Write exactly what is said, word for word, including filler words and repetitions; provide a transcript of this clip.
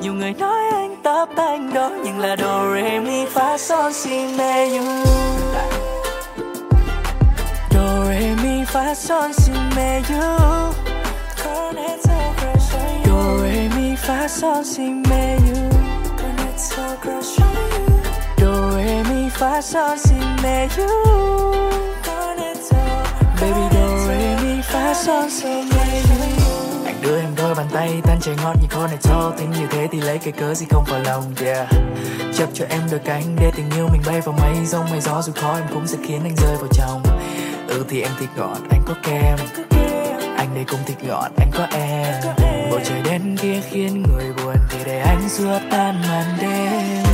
Nhiều người nói anh tóc anh đó, nhưng là do re mi fa son si me you. Do re mi fa son si me you. Do re mi fa son si me you. Do re mi fa son si me you. Baby do re mi fa son si me you. Anh đưa em đôi bàn tay tan chảy ngon như con này cho tính như thế thì lấy cái cớ gì không vào lòng, yeah. Chấp cho em đôi cánh để tình yêu mình bay vào mây giông mây gió, dù khó em cũng sẽ khiến anh rơi vào trong. Ừ thì em thịt ngọt anh có kem, anh đây cũng thịt ngọt anh có em. Bầu trời đen kia khiến người buồn thì để anh xua tan màn đêm.